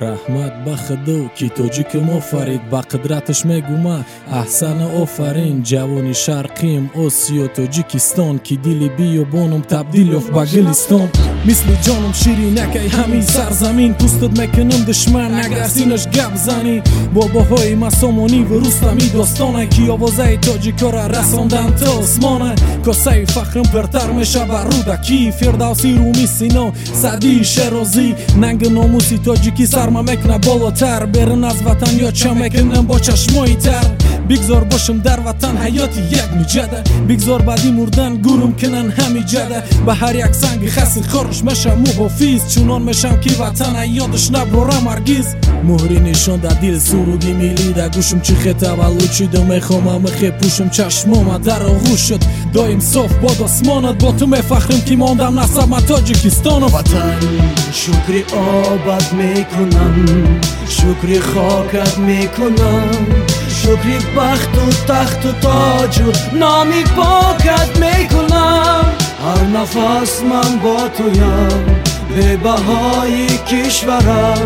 رحمت به خدا که تاجیکم آفرید، با قدرتش میگم احسن آفرین. جوانی شرقیم آسیا تاجیکستان، که دل بیابانم تبدیل یافت به گلستان. مثل جانم شیرینک ای همین سرزمین، پوستت میکنم دشمن اگر سینش گپ زنی. باباهای مسامانی و رستمی داستانه، که آوازه تاجیکا را رساندن تا آسمانه. کاسه فخرم پرتر میشه بر رودکی، فردوسی رومی سینا سعدی شیرازی. ننگ ناموسی تاجیکی سرما میکنه بالاتر، برن از وطن یا چه میکنم با چشمایی تر. بگذار باشم در وطن حیاتی یک مجده، بگذار بعدی مردن گورم کنن همی جده. به هر یک سنگ خسی خارش میشم محافظ، چونان میشم که وطن یادش نبرم هرگز. مهری نشان در دل سرودی میلی، در گوشم چی خطه بلوچیده میخوام مخی پوشم. چشمام در آغوش شد دایم صاف باد آسمانت، با تو میفخرم که ماندم نسب من تاجیکستان. وطن شکری آباد میکنم، شکری خاکت میکنم، شکری بخت و تخت و تاج و نامی پاکت میکنم. هر نفس من با تویم، به بهای کشورم،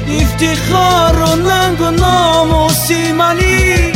افتخار و ننگ و ناموسی منی.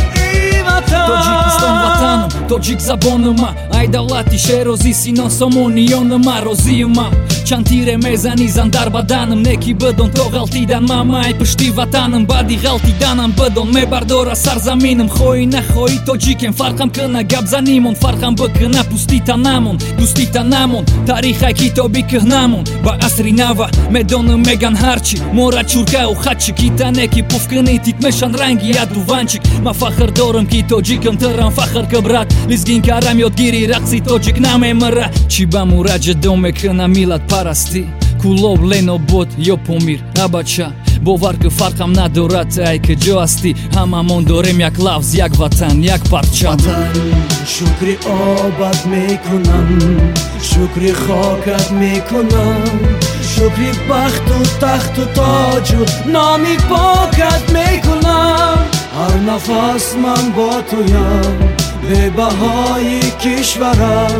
تاجیکستان وطنم، تاجیک زبانم، ای دولتی شیرازی سینا سامونیانم. روزیم چند تیره میزنی زن در بدنم، نکی بدون تو غلطیدن مای پشتی وطنم، بعدی غلطیدنم بدون میبردار از سرزمینم. خواهی نخواهی تاجیکم، فرقم کنه گپ زنیمون، فرقم بکنه پوستی تنمون، دوستی تنمون، تاریخ کتابی که نمون. با عصری نوه میدونم میگن هرچی، مورا چورکه و خدچی کی تنکی پوف کنی تیت میشن رنگی ید و ونچیک. ما فخر دارم که تاجیکم، ترم فخر کبرات لیزگین کارم یادگیری رقصی تاجیک نمیمره. چی با مورا جدو میکنه میلاد پرستی، کلوب لینو بود یا پومیر ابچه. باور که فرقم ندارد ای که جا هستی، هممون داریم یک لفظ، یک وطن، یک پرچم. وطن شکری آباد میکنم، شکری خاکت میکنم، شکری بخت و تخت و تاج و نامی پاکت میکنم. هر نفس من با تویم، به بهای کشورم،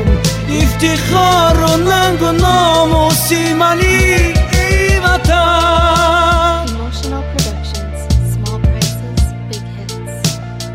افتخار و ننگ و ناموسی منی. ای وطن Emotional Productions, small prices, big hits.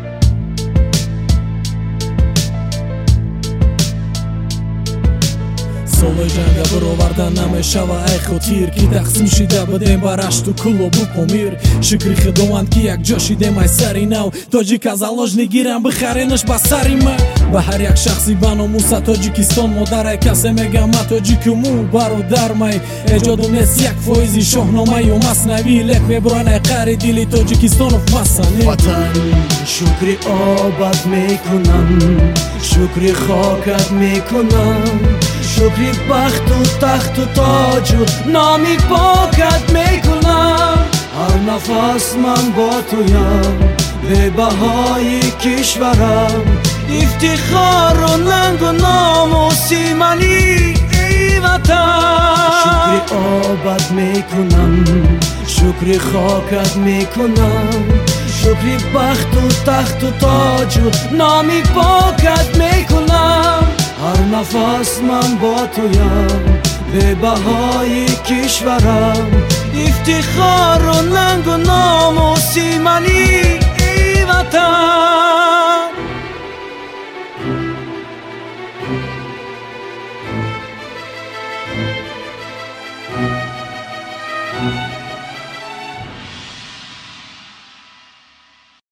سالای جنگ برآوردن نمیشه و ای خاطر، که تقسیم شده بدیم برشت و کلوب و پامیر. شکری خداوند که یک جا شیدیم ای سری نو، تاجیک از علاج نگیرم بخرینش با سری من. به هر یک شخصی به ناموس تاجیکستان مادر کسی میگم من تاجیکمو برادر می. ایجاد نیست یک فایزی شاهنامه و مصنوی، لک میبرن قهر دلی تاجیکستان و فسنی. وطن شکری آباد میکنم، شکری خاکت میکنم، شکری بخت و تخت و تاج و نامی پاکت میکنم. هر نفس من با تویم، به بهای کشورم، افتخار و ننگ و ناموسی منی. ای وطن شکری آباد میکنم، شکری خاکت میکنم، شکری بخت و تخت و تاج و نامی پاکت میکنم. هر نفس من با تویم، به بهای کشورم، افتخار و ننگ و ناموسی منی.